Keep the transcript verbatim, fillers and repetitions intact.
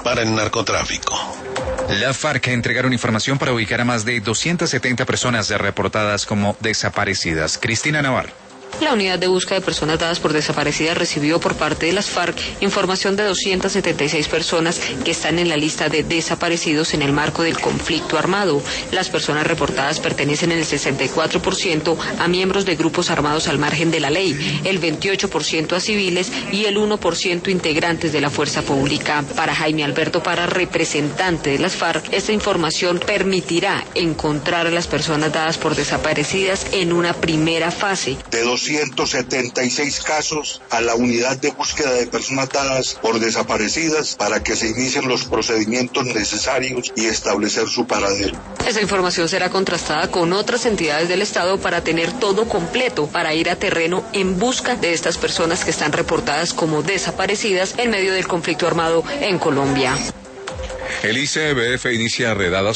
para el narcotráfico. La FARC entregaron información para ubicar a más de doscientas setenta personas reportadas como desaparecidas. Cristina Navarro. La unidad de búsqueda de personas dadas por desaparecidas recibió por parte de las FARC información de doscientas setenta y seis personas que están en la lista de desaparecidos en el marco del conflicto armado. Las personas reportadas pertenecen en el sesenta y cuatro por ciento a miembros de grupos armados al margen de la ley, el veintiocho por ciento a civiles y el uno por ciento integrantes de la fuerza pública. Para Jaime Alberto Parra, representante de las FARC, esta información permitirá encontrar a las personas dadas por desaparecidas en una primera fase. De doscientos setenta y seis casos a la unidad de búsqueda de personas dadas por desaparecidas para que se inicien los procedimientos necesarios y establecer su paradero. Esa información será contrastada con otras entidades del Estado para tener todo completo, para ir a terreno en busca de estas personas que están reportadas como desaparecidas en medio del conflicto armado en Colombia. El I C B F inicia redadas